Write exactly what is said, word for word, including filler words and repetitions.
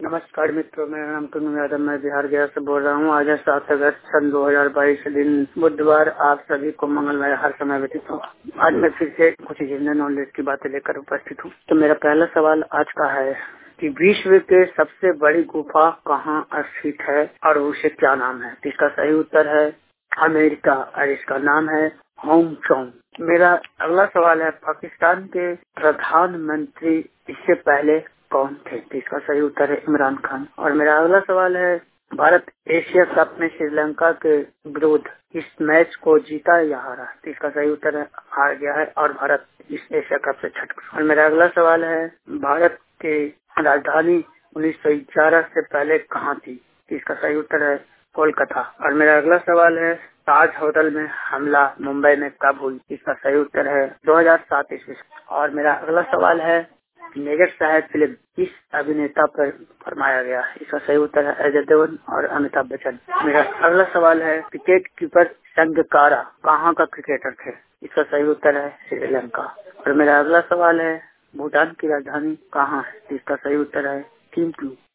नमस्कार मित्रों, मेरा नाम कुंदन यादव, मैं बिहार गया से बोल रहा हूँ। आज है सात अगस्त सन दो हजार बाईस दिन बुधवार। आप सभी को मंगलमय हर समय व्यतीत हो। आज मैं फिर से कुछ जनरल नॉलेज की बातें लेकर उपस्थित हूँ। तो मेरा पहला सवाल आज का है कि विश्व के सबसे बड़ी गुफा कहाँ स्थित है और उसे क्या नाम है। इसका सही उत्तर है अमेरिका और इसका नाम है हांगकांग। मेरा अगला सवाल है पाकिस्तान के प्रधानमंत्री इससे पहले कौन थे। इसका सही उत्तर है इमरान खान। और मेरा अगला सवाल है भारत एशिया कप में श्रीलंका के विरुद्ध इस मैच को जीता या हारा। इसका सही उत्तर है हार गया है और भारत इस एशिया कप से छट गया। और मेरा अगला सवाल है भारत की राजधानी उन्नीस सौ ग्यारह से पहले कहाँ थी। इसका सही उत्तर है कोलकाता। और मेरा अगला सवाल है ताज होटल में हमला मुंबई में कब हुई। इसका सही उत्तर है दो हजार सात ईस्वी। और मेरा अगला सवाल है मेजर साहब फिल्म किस अभिनेता पर फरमाया गया। इसका सही उत्तर है अजय देवगन और अमिताभ बच्चन। मेरा अगला सवाल है विकेट कीपर संगकारा कहाँ का क्रिकेटर थे। इसका सही उत्तर है श्रीलंका। और मेरा अगला सवाल है भूटान की राजधानी कहाँ है। इसका सही उत्तर है थिम्पू।